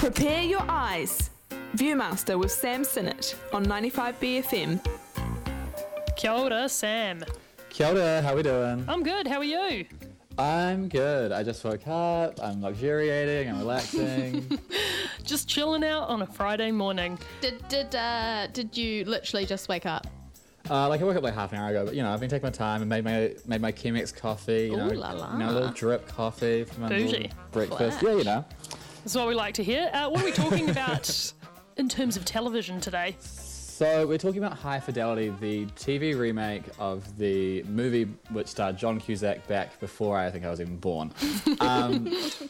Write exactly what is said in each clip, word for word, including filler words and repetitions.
Prepare your eyes. Viewmaster with Sam Sinnott on ninety-five B F M. Kia ora, Sam. Kia ora, how we doing? I'm good, how are you? I'm good. I just woke up, I'm luxuriating, I'm relaxing. Just chilling out on a Friday morning. Did did uh did you literally just wake up? Uh, like I woke up like half an hour ago, but you know, I've been taking my time and made my made my Chemex coffee, you know, Ooh la la. you know, a little drip coffee for my Bougie. little breakfast. Flash. Yeah, you know. That's what we like to hear. Uh, what are we talking about in terms of television today? So we're talking about High Fidelity, the T V remake of the movie which starred John Cusack back before I think I was even born. Um,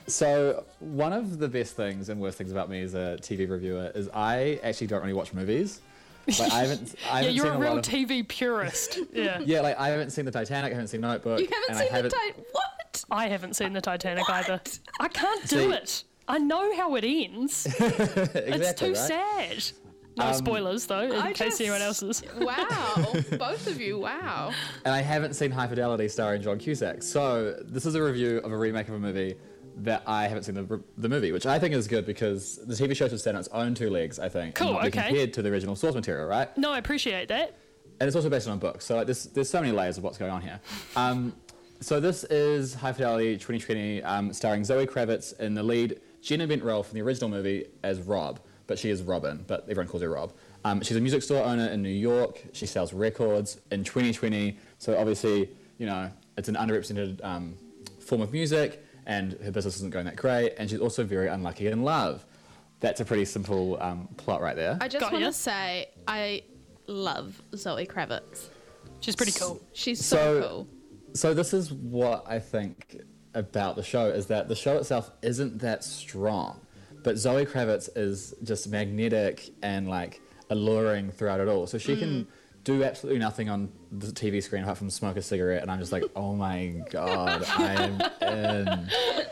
so one of the best things and worst things about me as a T V reviewer is I actually don't really watch movies. Like I haven't, I Yeah, haven't you're seen a a real lot of, T V purist. Yeah. yeah, like I haven't seen the Titanic, I haven't seen Notebook. You haven't and seen I haven't, the time. What? I haven't seen the Titanic What? either. I can't do See- it. I know how it ends. exactly, It's too right? sad. No Um, spoilers, though, in I case just- anyone else is. Wow, both of you. Wow. And I haven't seen High Fidelity starring John Cusack. So this is a review of a remake of a movie that I haven't seen the, the movie, which I think is good because the T V show should stand on its own two legs, I think. Cool, and not be okay. compared to the original source material, right? No, I appreciate that. And it's also based on a book. So like, there's, there's so many layers of what's going on here. Um, so this is High Fidelity twenty twenty, um, starring Zoe Kravitz in the lead Jenna Bent role from the original movie as Rob, but she is Robin, but everyone calls her Rob. Um, she's a music store owner in New York. She sells records in twenty twenty. So obviously, you know, it's an underrepresented um, form of music and her business isn't going that great. And she's also very unlucky in love. That's a pretty simple um, plot right there. I just Got want ya. to say I love Zoe Kravitz. She's pretty cool. She's so, So- cool. So this is what I think about the show, is that the show itself isn't that strong, but Zoe Kravitz is just magnetic and like alluring throughout it all. So she can do absolutely nothing on the T V screen apart from smoke a cigarette, and I'm just like, oh my god, I am in.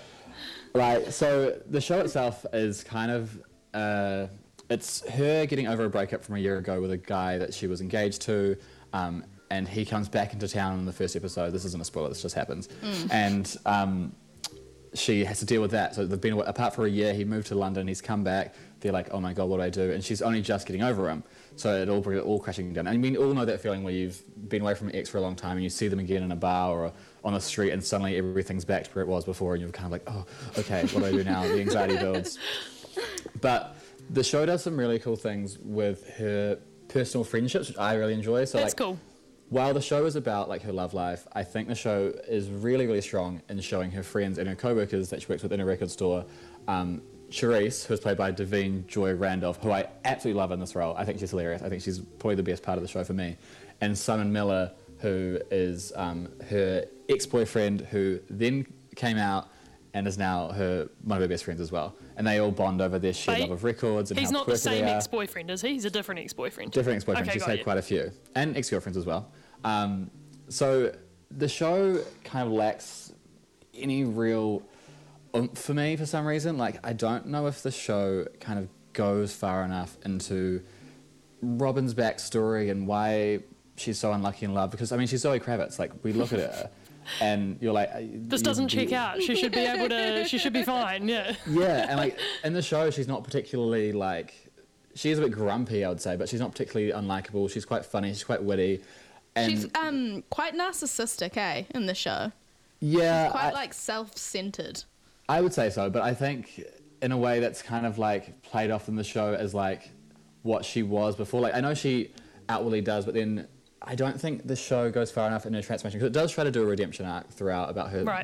Right, so the show itself is kind of, uh, it's her getting over a breakup from a year ago with a guy that she was engaged to, um, and he comes back into town in the first episode. This isn't a spoiler, this just happens. And um, she has to deal with that. So they've been apart for a year, he moved to London, he's come back, they're like, oh my god, what do I do? And she's only just getting over him. So it all brings it all crashing down. And we all know that feeling where you've been away from an ex for a long time and you see them again in a bar or on the street and suddenly everything's back to where it was before and you're kind of like, oh, okay, what do I do now? The anxiety builds. But the show does some really cool things with her personal friendships, which I really enjoy. So That's like, cool. while the show is about like her love life, I think the show is really, really strong in showing her friends and her co-workers that she works with in a record store. Um, Charisse, who's played by Davine Joy Randolph, who I absolutely love in this role. I think she's hilarious. I think she's probably the best part of the show for me. And Simon Miller, who is um, her ex-boyfriend, who then came out and is now her one of her best friends as well. And they all bond over their shared Wait, love of records and He's how not the quirky they same are. ex-boyfriend, is he? He's a different ex-boyfriend. Different ex-boyfriends. Okay, She's got had you. quite a few, and ex-girlfriends as well. Um, so the show kind of lacks any real oomph for me for some reason. Like I don't know if the show kind of goes far enough into Robin's backstory and why she's so unlucky in love. Because I mean, she's Zoe Kravitz. Like we look at her, and you're like, This doesn't check out. She should be able to, she should be fine, yeah. Yeah, and like in the show, she's not particularly like, she is a bit grumpy, I would say, but she's not particularly unlikable. She's quite funny. She's quite witty. And She's um quite narcissistic, eh, in the show. yeah, Quite I, like self-centered. I would say so, but I think in a way that's kind of like played off in the show as like what she was before. Like I know she outwardly does, but then I don't think the show goes far enough in her transformation because it does try to do a redemption arc throughout about her, Right.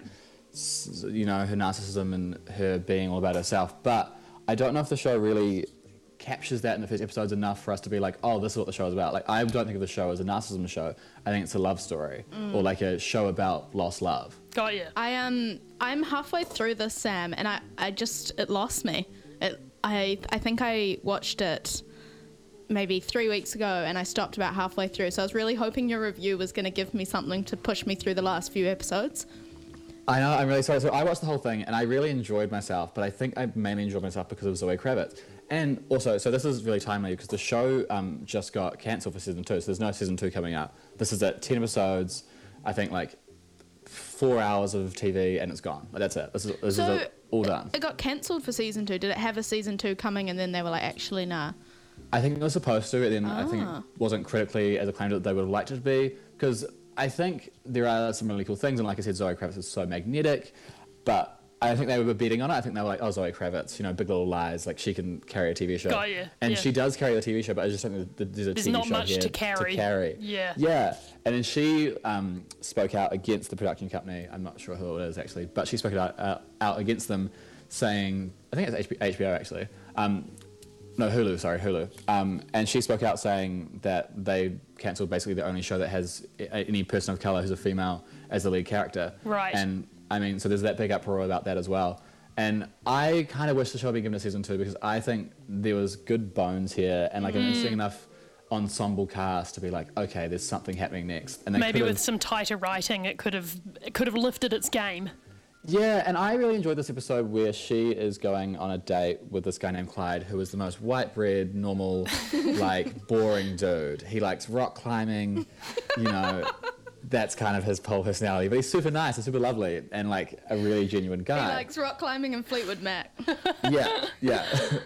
s- you know, her narcissism and her being all about herself. But I don't know if the show really captures that in the first episodes enough for us to be like, oh, this is what the show is about. Like I don't think of the show as a narcissism show. I think it's a love story or like a show about lost love. Got you. I um I'm halfway through this, Sam, and I, I just it lost me. It I I think I watched it maybe three weeks ago and I stopped about halfway through. So I was really hoping your review was going to give me something to push me through the last few episodes. I know, I'm really sorry. So I watched the whole thing and I really enjoyed myself, but I think I mainly enjoyed myself because of Zoe Kravitz. And also, so this is really timely because the show um, just got cancelled for season two, so there's no season two coming out. This is at ten episodes, I think like four hours of T V and it's gone. Like, that's it. This is, this So is a, all done. It got cancelled for season two. Did it have a season two coming and then they were like, actually, nah? I think it was supposed to, and then I think Ah. it wasn't critically as acclaimed that they would have liked it to be, because I think there are some really cool things, and like I said, Zoe Kravitz is so magnetic, but I think they were betting on it. I think they were like, oh, Zoe Kravitz, you know, Big Little Lies, like she can carry a T V show. Got you, And yeah. she does carry the T V show, but I just think that there's a There's T V not show much here to carry. To carry. Yeah. Yeah. And then she um, spoke out against the production company. I'm not sure who it is actually, but she spoke out, uh, out against them, saying, I think it's H B O actually. Um, no, Hulu, sorry, Hulu. Um, and she spoke out saying that they cancelled basically the only show that has a- any person of colour who's a female as the lead character. Right. And I mean, so there's that big uproar about that as well. And I kind of wish the show had been given a season two, because I think there was good bones here and like an interesting enough ensemble cast to be like, okay, there's something happening next. And they Maybe could've- with some tighter writing, it could have it could have lifted its game. Yeah, and I really enjoyed this episode where she is going on a date with this guy named Clyde, who is the most white bread, normal, like boring dude. He likes rock climbing, you know. That's kind of his whole personality, but he's super nice and super lovely and like a really genuine guy. He likes rock climbing and Fleetwood Mac. Yeah, yeah,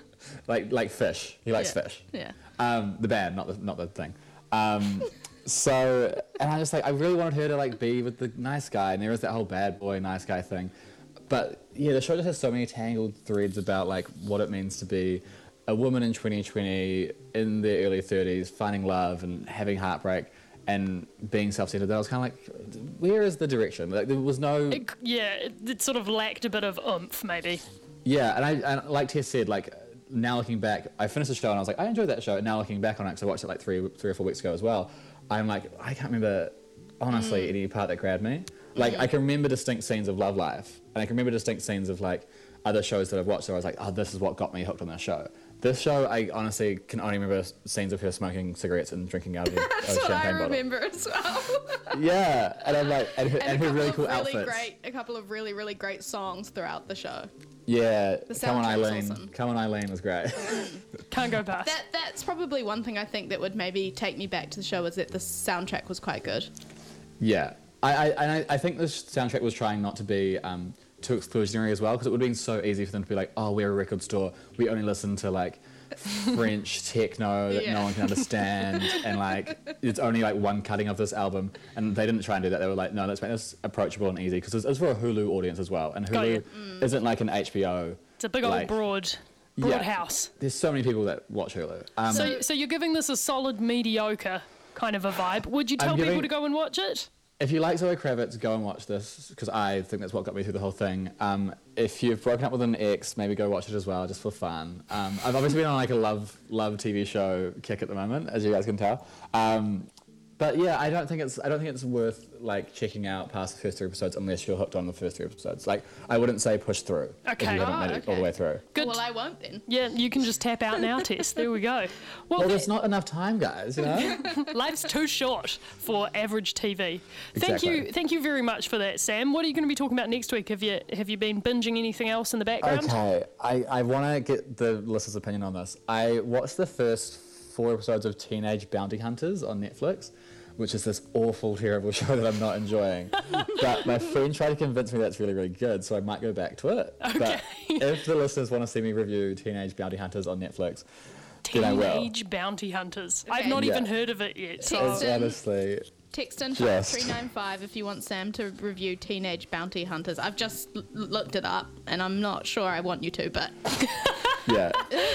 like like fish. He likes Yeah. fish. Yeah. Um, the band, not the not the thing. Um, so, and I just like I really wanted her to like be with the nice guy, and there was that whole bad boy nice guy thing. But yeah, the show just has so many tangled threads about like what it means to be a woman in twenty twenty in their early thirties, finding love and having heartbreak and being self-centered. That I was kind of like, where is the direction? Like there was no. It, yeah, it, it sort of lacked a bit of oomph, maybe. Yeah, and I and like Tess said, like now looking back, I finished the show and I was like, I enjoyed that show. And now looking back on it, because I watched it like three three or four weeks ago as well, I'm like, I can't remember honestly any part that grabbed me. Like I can remember distinct scenes of Love Life, and I can remember distinct scenes of like other shows that I've watched where I was like, oh, this is what got me hooked on this show. This show, I honestly can only remember scenes of her smoking cigarettes and drinking out of a, That's a what I champagne bottle. remember as well. Yeah, and I'm like, and her, and and her a couple really of cool really outfits. great, a couple of really, really great songs throughout the show. Yeah, The Come on soundtrack's Eileen, awesome. Come on Eileen was great. Can't go past. That that's probably one thing I think that would maybe take me back to the show, is that the soundtrack was quite good. Yeah, I, I, and I, I think this soundtrack was trying not to be um, too exclusionary as well, because it would have been so easy for them to be like, oh, we're a record store, we only listen to like French techno that Yeah. no one can understand, and like it's only like one cutting of this album, and they didn't try and do that. They were like, no, let's make this approachable and easy, because it's, it's for a Hulu audience as well, and Got Hulu you. isn't like an H B O. It's a big old like- broad, broad Yeah. house. There's so many people that watch Hulu. Um, So, so you're giving this a solid mediocre kind of a vibe. Would you I'm tell people giving- to go and watch it? If you like Zoe Kravitz, go and watch this, because I think that's what got me through the whole thing. Um, if you've broken up with an ex, maybe go watch it as well, just for fun. Um, I've obviously been on like a love love T V show kick at the moment, as you guys can tell. Um, but yeah, I don't think it's I don't think it's worth like checking out past the first three episodes unless you're hooked on the first three episodes. Like I wouldn't say push through if Okay. you haven't Oh, made it all the okay. way through. Good. Well, I won't then. Yeah, you can just tap out now, Tess. There we go. Well, Well, there's not enough time, guys. You know. life's too short for average T V. Thank you, Exactly. thank you very much for that, Sam. What are you going to be talking about next week? Have you have you been binging anything else in the background? Okay, I, I want to get the listeners' opinion on this. I watched the first four episodes of Teenage Bounty Hunters on Netflix, which is this awful, terrible show that I'm not enjoying. But my friend tried to convince me that's really, really good, so I might go back to it. Okay. But if the listeners want to see me review Teenage Bounty Hunters on Netflix, then I will. Teenage Bounty Hunters. I've Okay. not Yeah. even heard of it yet. So It's Text in. honestly... Text in Just. five three nine five if you want Sam to review Teenage Bounty Hunters. I've just l- looked it up, and I'm not sure I want you to, but Yeah.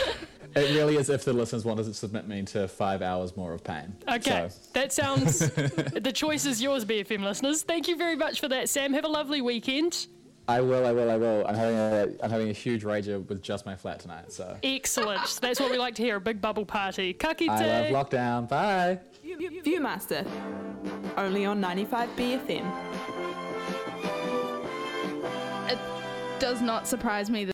It really is if the listeners want to submit me to five hours more of pain. okay, So, that sounds. The choice is yours, B F M listeners. Thank you very much for that, Sam. Have a lovely weekend. I will, I will, I will. I'm having a, I'm having a huge rager with just my flat tonight, so... Excellent. That's what we like to hear, a big bubble party. Ka kite. I love lockdown. Bye. Viewmaster, only on ninety-five B F M. it does not surprise me that